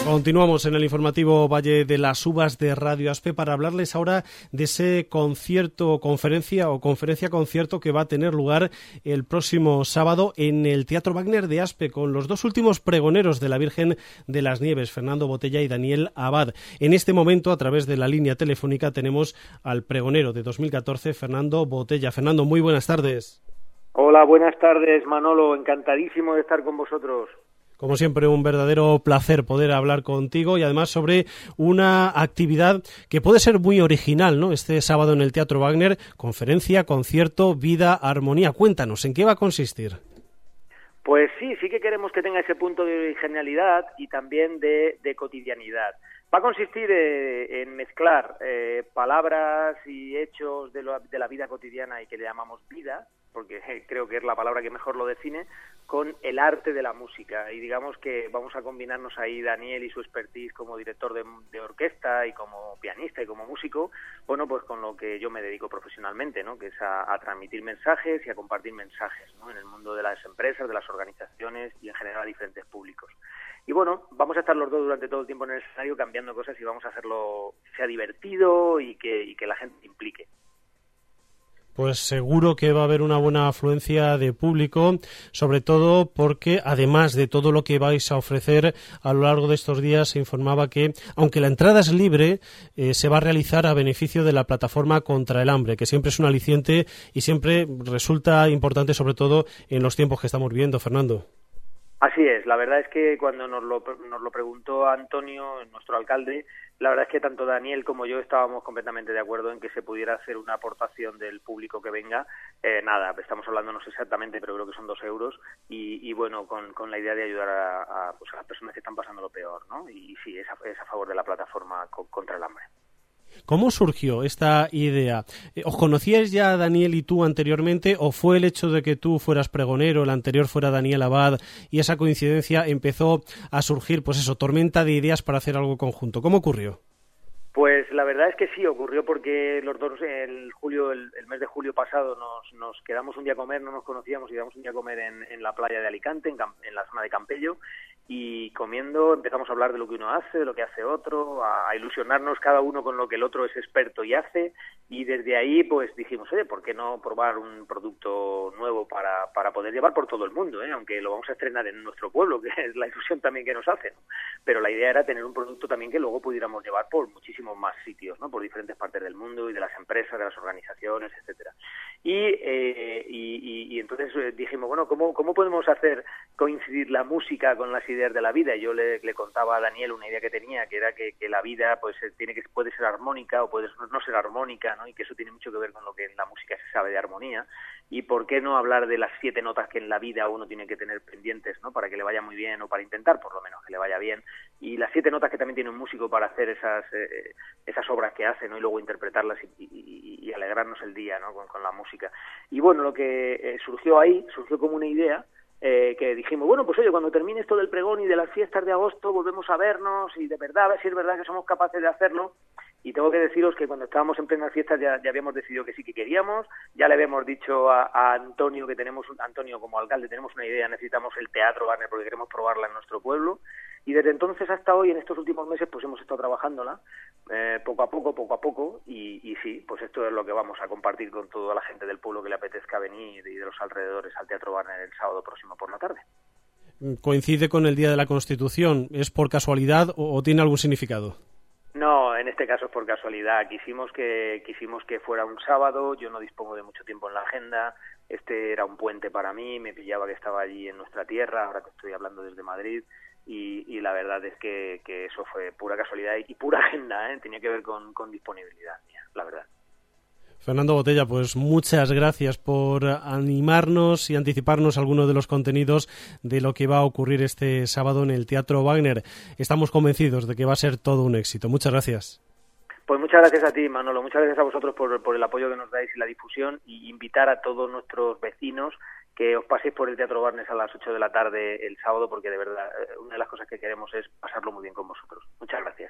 Continuamos en el informativo Valle de las Uvas de Radio Aspe para hablarles ahora de ese concierto, conferencia-concierto que va a tener lugar el próximo sábado en el Teatro Wagner de Aspe con los dos últimos pregoneros de la Virgen de las Nieves, Fernando Botella y Daniel Abad. En este momento, a través de la línea telefónica, tenemos al pregonero de 2014, Fernando Botella. Fernando, muy buenas tardes. Hola, buenas tardes, Manolo. Encantadísimo de estar con vosotros. Como siempre, un verdadero placer poder hablar contigo y además sobre una actividad que puede ser muy original, ¿no? Este sábado en el Teatro Wagner, conferencia, concierto, vida, armonía. Cuéntanos, ¿en qué va a consistir? Pues sí que queremos que tenga ese punto de originalidad y también de cotidianidad. Va a consistir en mezclar palabras y hechos de la vida cotidiana y que le llamamos vida, porque creo que es la palabra que mejor lo define, con el arte de la música. Y digamos que vamos a combinarnos ahí Daniel y su expertise como director de orquesta y como pianista y como músico, bueno, pues con lo que yo me dedico profesionalmente, ¿no? Que es a transmitir mensajes y a compartir mensajes, ¿no? En el mundo de las empresas, de las organizaciones y en general a diferentes públicos. Y bueno, vamos a estar los dos durante todo el tiempo en el escenario cambiando cosas y vamos a hacerlo que sea divertido y que la gente se implique. Pues seguro que va a haber una buena afluencia de público, sobre todo porque además de todo lo que vais a ofrecer a lo largo de estos días, se informaba que, aunque la entrada es libre, se va a realizar a beneficio de la plataforma contra el hambre, que siempre es un aliciente y siempre resulta importante, sobre todo en los tiempos que estamos viviendo, Fernando. Así es, la verdad es que cuando nos lo preguntó Antonio, nuestro alcalde, la verdad es que tanto Daniel como yo estábamos completamente de acuerdo en que se pudiera hacer una aportación del público que venga. Nada, estamos hablando no sé exactamente, pero creo que son 2 euros y bueno, con la idea de ayudar a las personas que están pasando lo peor, ¿no? Y sí, es a favor de la plataforma contra el hambre. ¿Cómo surgió esta idea? ¿Os conocíais ya Daniel y tú anteriormente o fue el hecho de que tú fueras pregonero, el anterior fuera Daniel Abad y esa coincidencia empezó a surgir, pues eso, tormenta de ideas para hacer algo conjunto? ¿Cómo ocurrió? Pues la verdad es que sí, ocurrió porque los dos el mes de julio pasado nos quedamos un día a comer, no nos conocíamos y quedamos un día a comer en la playa de Alicante, en la zona de Campello, y comiendo empezamos a hablar de lo que uno hace, de lo que hace otro, a ilusionarnos cada uno con lo que el otro es experto y hace, y desde ahí pues dijimos, oye, ¿por qué no probar un producto nuevo para poder llevar por todo el mundo, aunque lo vamos a estrenar en nuestro pueblo, que es la ilusión también que nos hace, ¿no? Pero la idea era tener un producto también que luego pudiéramos llevar por muchísimos más sitios, ¿no? Por diferentes partes del mundo y de las empresas, de las organizaciones, etcétera. Y entonces dijimos, bueno, ¿cómo podemos hacer coincidir la música con las ideas de la vida? Y yo le contaba a Daniel una idea que tenía, que era que la vida pues puede ser armónica o puede no ser armónica, ¿no? Y que eso tiene mucho que ver con lo que en la música se sabe de armonía. Y por qué no hablar de las 7 notas que en la vida uno tiene que tener pendientes, ¿no? Para que le vaya muy bien o para intentar por lo menos que le vaya bien. Y las 7 notas que también tiene un músico para hacer esas obras que hace, ¿no? Y luego interpretarlas y alegrarnos el día, ¿no? Con la música. Y bueno, lo que surgió como una idea que dijimos, bueno, pues oye, cuando termine esto del pregón y de las fiestas de agosto volvemos a vernos y de verdad, a ver si es verdad que somos capaces de hacerlo. Y tengo que deciros que cuando estábamos en plenas fiestas ya habíamos decidido que sí que queríamos, ya le habíamos dicho a Antonio que Antonio como alcalde tenemos una idea, necesitamos el Teatro Wagner porque queremos probarla en nuestro pueblo. Y desde entonces hasta hoy, en estos últimos meses, pues hemos estado trabajándola poco a poco, y sí, pues esto es lo que vamos a compartir con toda la gente del pueblo que le apetezca venir y de los alrededores al Teatro Wagner el sábado próximo por la tarde. ¿Coincide con el Día de la Constitución? ¿Es por casualidad o tiene algún significado? No, en este caso es por casualidad. Quisimos que fuera un sábado, yo no dispongo de mucho tiempo en la agenda, este era un puente para mí, me pillaba que estaba allí en nuestra tierra, ahora que estoy hablando desde Madrid, y la verdad es que eso fue pura casualidad y pura agenda, tenía que ver con disponibilidad mía, la verdad. Fernando Botella, pues muchas gracias por animarnos y anticiparnos algunos de los contenidos de lo que va a ocurrir este sábado en el Teatro Wagner. Estamos convencidos de que va a ser todo un éxito. Muchas gracias. Pues muchas gracias a ti, Manolo. Muchas gracias a vosotros por el apoyo que nos dais y la difusión, y invitar a todos nuestros vecinos que os paséis por el Teatro Wagner a las 8 de la tarde el sábado, porque de verdad una de las cosas que queremos es pasarlo muy bien con vosotros. Muchas gracias.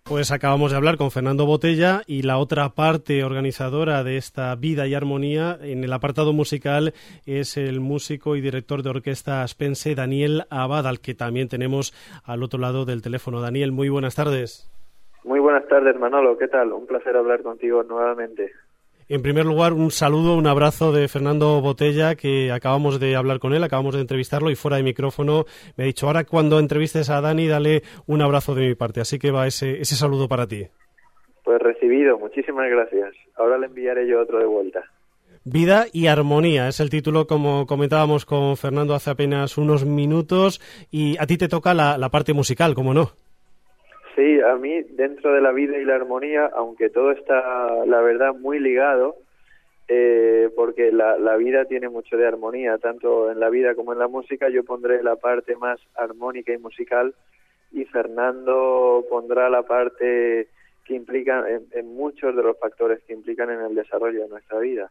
Pues acabamos de hablar con Fernando Botella y la otra parte organizadora de esta Vida y Armonía en el apartado musical es el músico y director de orquesta aspense Daniel Abad, al que también tenemos al otro lado del teléfono. Daniel, muy buenas tardes. Muy buenas tardes, Manolo. ¿Qué tal? Un placer hablar contigo nuevamente. En primer lugar, un saludo, un abrazo de Fernando Botella, que acabamos de hablar con él, acabamos de entrevistarlo y fuera de micrófono me ha dicho, ahora cuando entrevistes a Dani, dale un abrazo de mi parte. Así que va ese saludo para ti. Pues recibido, muchísimas gracias. Ahora le enviaré yo otro de vuelta. Vida y Armonía es el título, como comentábamos con Fernando hace apenas unos minutos, y a ti te toca la parte musical, ¿cómo no? Sí, a mí, dentro de la vida y la armonía, aunque todo está, la verdad, muy ligado, porque la vida tiene mucho de armonía, tanto en la vida como en la música, yo pondré la parte más armónica y musical, y Fernando pondrá la parte que implica en muchos de los factores que implican en el desarrollo de nuestra vida.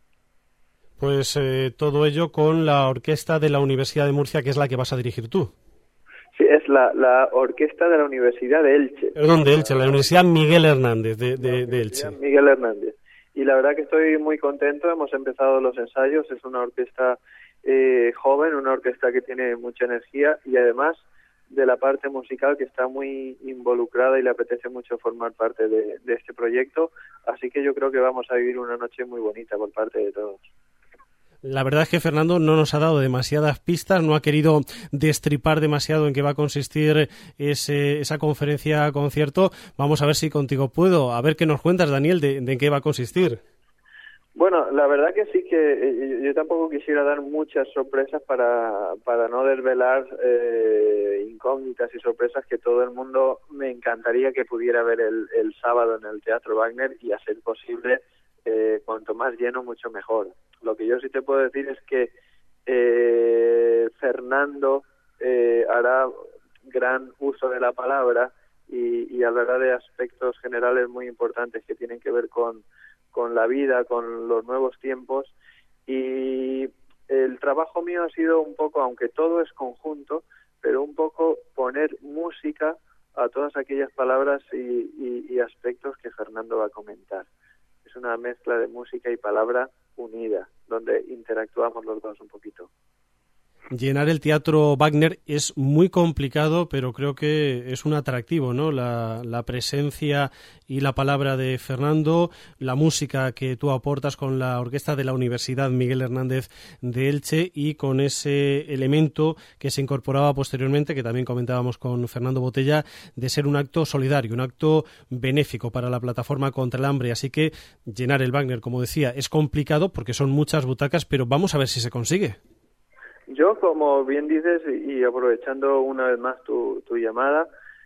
Pues todo ello con la orquesta de la Universidad de Murcia, que es la que vas a dirigir tú. Sí, es la orquesta de la Universidad de Elche. Perdón, de Elche, la Universidad Miguel Hernández de Elche. Miguel Hernández. Y la verdad que estoy muy contento, hemos empezado los ensayos, es una orquesta joven, una orquesta que tiene mucha energía y además de la parte musical que está muy involucrada y le apetece mucho formar parte de este proyecto, así que yo creo que vamos a vivir una noche muy bonita por parte de todos. La verdad es que Fernando no nos ha dado demasiadas pistas, no ha querido destripar demasiado en qué va a consistir esa conferencia-concierto. Vamos a ver si contigo puedo. A ver qué nos cuentas, Daniel, de qué va a consistir. Bueno, la verdad que sí que yo tampoco quisiera dar muchas sorpresas para no desvelar incógnitas y sorpresas que todo el mundo me encantaría que pudiera ver el sábado en el Teatro Wagner y a ser posible cuanto más lleno mucho mejor. Lo que yo sí te puedo decir es que Fernando hará gran uso de la palabra y hablará de aspectos generales muy importantes que tienen que ver con la vida, con los nuevos tiempos, y el trabajo mío ha sido un poco, aunque todo es conjunto, pero un poco poner música a todas aquellas palabras y aspectos que Fernando va a comentar. Es una mezcla de música y palabra unida, donde interactuamos los dos un poquito. Llenar el Teatro Wagner es muy complicado, pero creo que es un atractivo, ¿no? La presencia y la palabra de Fernando, la música que tú aportas con la orquesta de la Universidad Miguel Hernández de Elche y con ese elemento que se incorporaba posteriormente, que también comentábamos con Fernando Botella, de ser un acto solidario, un acto benéfico para la plataforma contra el hambre. Así que llenar el Wagner, como decía, es complicado porque son muchas butacas, pero vamos a ver si se consigue. Yo, como bien dices, y aprovechando una vez más tu llamada,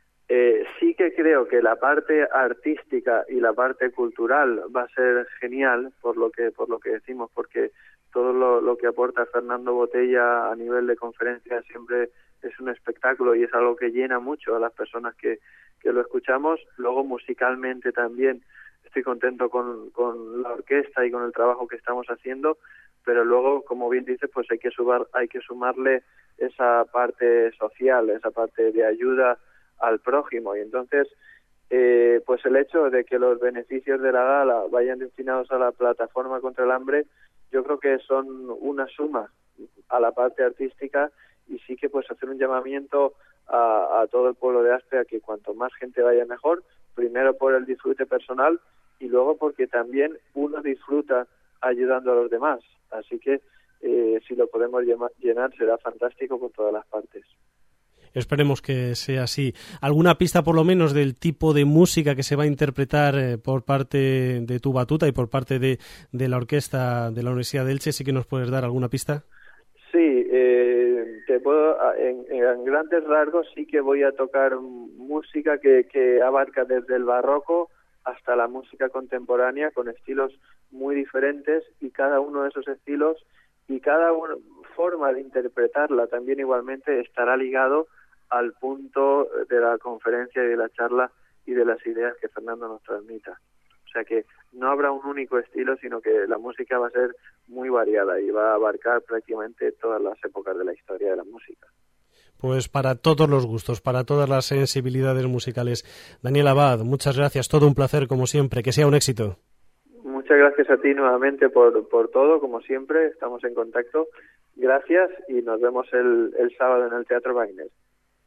sí que creo que la parte artística y la parte cultural va a ser genial, por lo que decimos, porque todo lo que aporta Fernando Botella a nivel de conferencia siempre es un espectáculo y es algo que llena mucho a las personas que lo escuchamos. Luego, musicalmente también estoy contento con la orquesta y con el trabajo que estamos haciendo, pero luego, como bien dices, pues hay que sumarle esa parte social, esa parte de ayuda al prójimo. Y entonces, pues el hecho de que los beneficios de la gala vayan destinados a la plataforma contra el hambre, yo creo que son una suma a la parte artística, y sí que pues hacer un llamamiento a todo el pueblo de Aspe a que cuanto más gente vaya mejor, primero por el disfrute personal y luego porque también uno disfruta ayudando a los demás. Así que si lo podemos llenar será fantástico por todas las partes. Esperemos que sea así. ¿Alguna pista por lo menos del tipo de música que se va a interpretar por parte de tu batuta y por parte de la orquesta de la Universidad de Elche? ¿Sí que nos puedes dar alguna pista? Sí, te puedo, en grandes rasgos sí que voy a tocar música que abarca desde el barroco hasta la música contemporánea, con estilos muy diferentes, y cada uno de esos estilos y cada forma de interpretarla también igualmente estará ligado al punto de la conferencia y de la charla y de las ideas que Fernando nos transmita. O sea que no habrá un único estilo, sino que la música va a ser muy variada y va a abarcar prácticamente todas las épocas de la historia de la música. pues para todos los gustos, para todas las sensibilidades musicales. Daniel Abad, muchas gracias, todo un placer como siempre, que sea un éxito. Muchas gracias a ti nuevamente por todo, como siempre, estamos en contacto. Gracias y nos vemos el sábado en el Teatro Wagner.